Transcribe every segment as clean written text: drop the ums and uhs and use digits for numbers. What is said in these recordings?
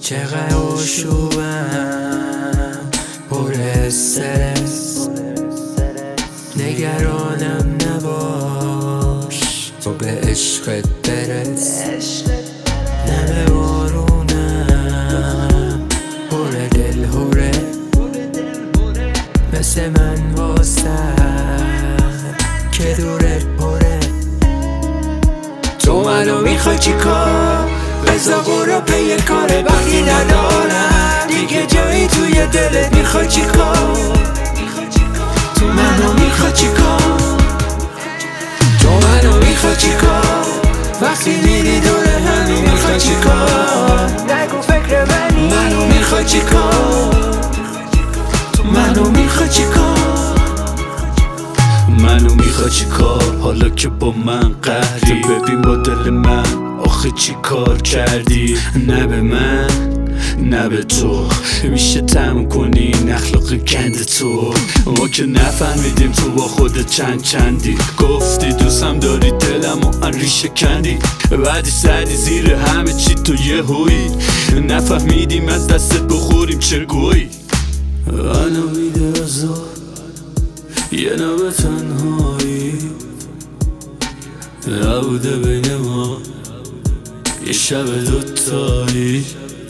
چقدر آشوبم پر استرس، نگرانم نباش تو به عشقت برس. نمه بارونم پر دل هوره، مثل من واسد که دورت پره. تو منو میخوای چی کار؟ بزا برو پی کاره وقتی ندارم دیگه جایی توی دلت. میخوای چی کار؟ تو منو میخوای چی کار؟ تو منو میخوای چی کار؟ وقتی میری دور همین میخوای چی کار؟ نگو فکر منو میخوای چی کار؟ تو منو میخوای چی کار؟ منو میخوای چی کار؟ حالا که با من قهری ببین با دل من آخه چی کار کردی؟ نه به من نه به تو میشه تموم کنی این اخلاق گند تو. ما که نفهمیدیم تو با خودت چندی گفتی دوستم داری دلمو ریشه کندی، بعدی زدی زیر همه چی تو یه هوی نفهمیدیم از دستت بخوریم چه گویی. منو میده ازا یه نوع تنهایی نبوده بین ما یه شب دوتایی.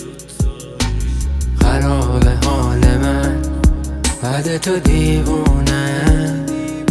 خراب حال من بعد تو دیوونه،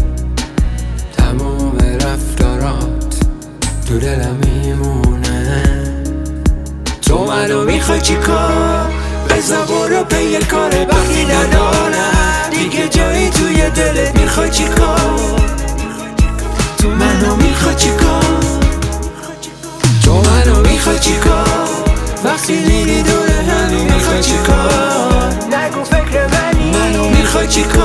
تموم رفتارات تو دلم میمونه. تو منو میخوای چی کار؟ بزا برو پی کاره وقتی ندارم دیگه جایی توی دلت. میخوای چی کار؟ تو منو میخوای چی کار؟ تو منو میخوای چی کار؟ وقتی میری دور همین میخوای چی کار؟ نگو فکر منو میخوای چی کار؟